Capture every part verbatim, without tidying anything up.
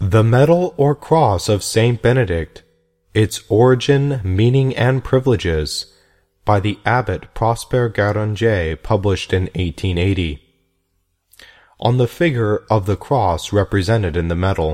The Medal or Cross of Saint Benedict, Its Origin, Meaning, and Privileges, by the Abbot Prosper Garanger, published in eighteen eighty. On the figure of the cross represented in the medal.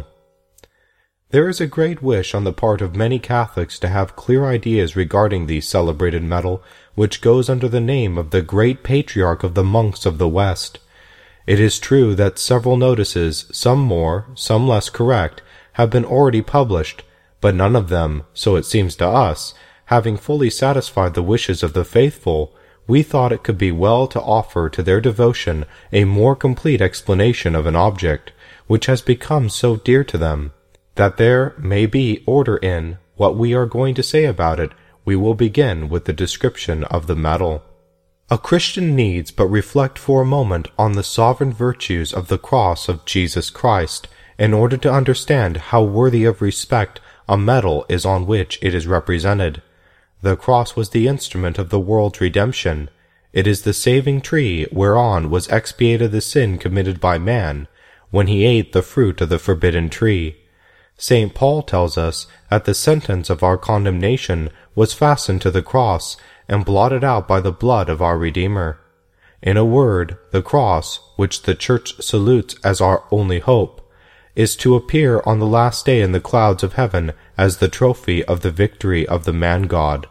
There is a great wish on the part of many Catholics to have clear ideas regarding the celebrated medal, which goes under the name of the Great Patriarch of the Monks of the West. It is true that several notices, some more, some less correct, have been already published, but none of them, so it seems to us, having fully satisfied the wishes of the faithful, we thought it could be well to offer to their devotion a more complete explanation of an object, which has become so dear to them, that there may be order in what we are going to say about it. We will begin with the description of the medal. A Christian needs but reflect for a moment on the sovereign virtues of the cross of Jesus Christ, in order to understand how worthy of respect a medal is on which it is represented. The cross was the instrument of the world's redemption. It is the saving tree whereon was expiated the sin committed by man, when he ate the fruit of the forbidden tree. Saint Paul tells us that the sentence of our condemnation was fastened to the cross, and blotted out by the blood of our Redeemer. In a word, the cross, which the Church salutes as our only hope, is to appear on the last day in the clouds of heaven as the trophy of the victory of the man-God.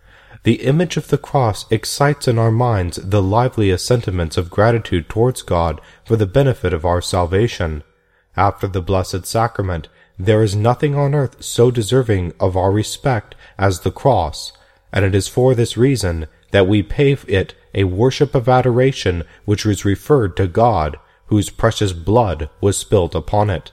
The image of the cross excites in our minds the liveliest sentiments of gratitude towards God for the benefit of our salvation. After the Blessed Sacrament, there is nothing on earth so deserving of our respect as the cross, and it is for this reason that we pay it a worship of adoration which was referred to God, whose precious blood was spilt upon it.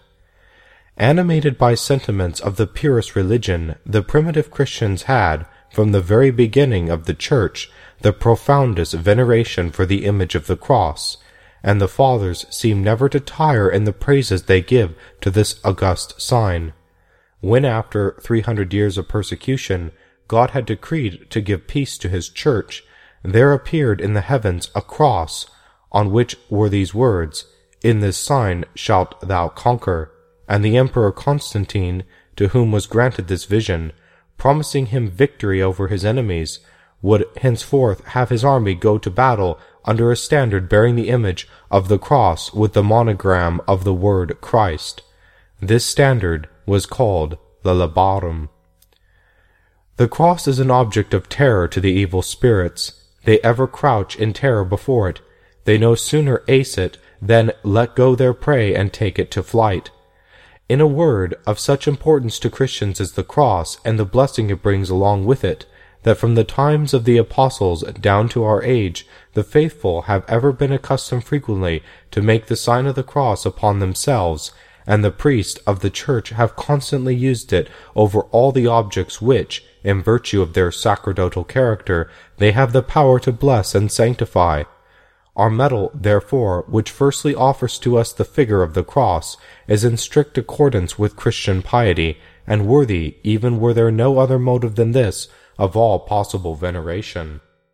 Animated by sentiments of the purest religion, the primitive Christians had, from the very beginning of the Church, the profoundest veneration for the image of the cross, and the Fathers seem never to tire in the praises they give to this august sign. When after three hundred years of persecution, God had decreed to give peace to his Church, there appeared in the heavens a cross, on which were these words, "In this sign shalt thou conquer," and the Emperor Constantine, to whom was granted this vision, promising him victory over his enemies, would henceforth have his army go to battle under a standard bearing the image of the cross with the monogram of the word Christ. This standard was called the Labarum. The cross is an object of terror to the evil spirits. They ever crouch in terror before it. They no sooner ace it than let go their prey and take it to flight. In a word, of such importance to Christians is the cross and the blessing it brings along with it, that from the times of the apostles down to our age, the faithful have ever been accustomed frequently to make the sign of the cross upon themselves, and the priests of the Church have constantly used it over all the objects which, in virtue of their sacerdotal character, they have the power to bless and sanctify. Our medal, therefore, which firstly offers to us the figure of the cross, is in strict accordance with Christian piety, and worthy, even were there no other motive than this, of all possible veneration.